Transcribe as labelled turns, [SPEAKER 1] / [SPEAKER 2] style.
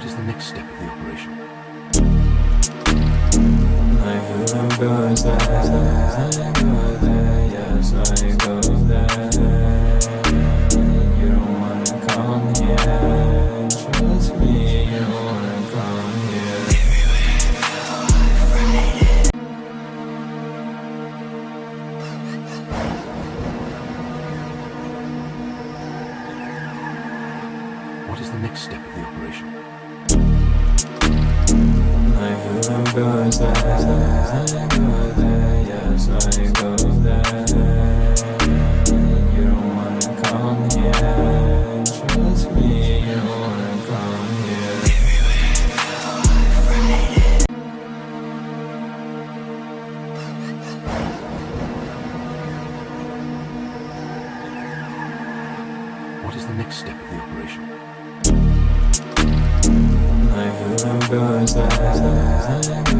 [SPEAKER 1] is the next step of the operation?
[SPEAKER 2] I go there, yes, I go there. You don't wanna come here, trust me, you don't wanna come here.
[SPEAKER 1] What is the next step of the operation?
[SPEAKER 2] I go there, yes, I go there. You don't wanna come here, trust me, you don't wanna come here.
[SPEAKER 1] What is the next step of the operation?
[SPEAKER 2] I go there,